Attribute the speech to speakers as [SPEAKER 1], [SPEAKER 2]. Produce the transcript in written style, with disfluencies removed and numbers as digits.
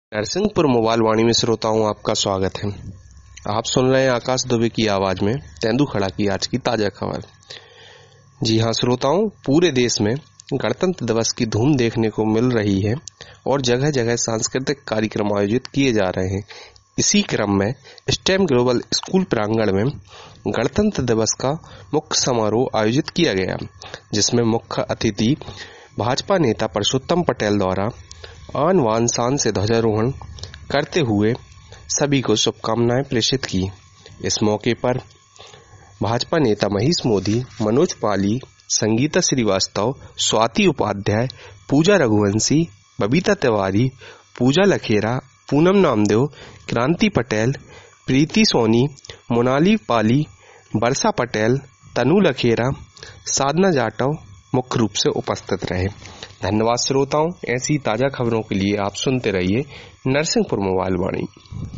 [SPEAKER 1] Narsinghpur mobile वाणी में श्रोताओं आपका स्वागत है। आप सुन रहे हैं आकाश दुबे की आवाज में तेंदुखड़ा की आज की ताजा खबर। जी हां श्रोताओं, पूरे देश में गणतंत्र दिवस की धूम देखने को मिल रही है और जगह जगह सांस्कृतिक कार्यक्रम आयोजित किए जा रहे हैं। इसी क्रम में स्टेम ग्लोबल स्कूल प्रांगण में गणतंत्र दिवस का मुख्य समारोह आयोजित किया गया, जिसमें मुख्य अतिथि भाजपा नेता परसोत्तम पटेल द्वारा आन बान शान से ध्वजारोहण करते हुए सभी को शुभकामनाएं प्रेषित की। इस मौके पर भाजपा नेता महेश मोदी, मनोज पाली, संगीता श्रीवास्तव, स्वाति उपाध्याय, पूजा रघुवंशी, बबीता तिवारी, पूजा लखेरा, पूनम नामदेव, क्रांति पटेल, प्रीति सोनी, मोनाली पाली, वर्षा पटेल, तनु लखेरा, साधना जाटव मुख्य रूप से उपस्थित रहे। धन्यवाद श्रोताओं, ऐसी ताजा खबरों के लिए आप सुनते रहिए नरसिंहपुर मोबाइल वाणी।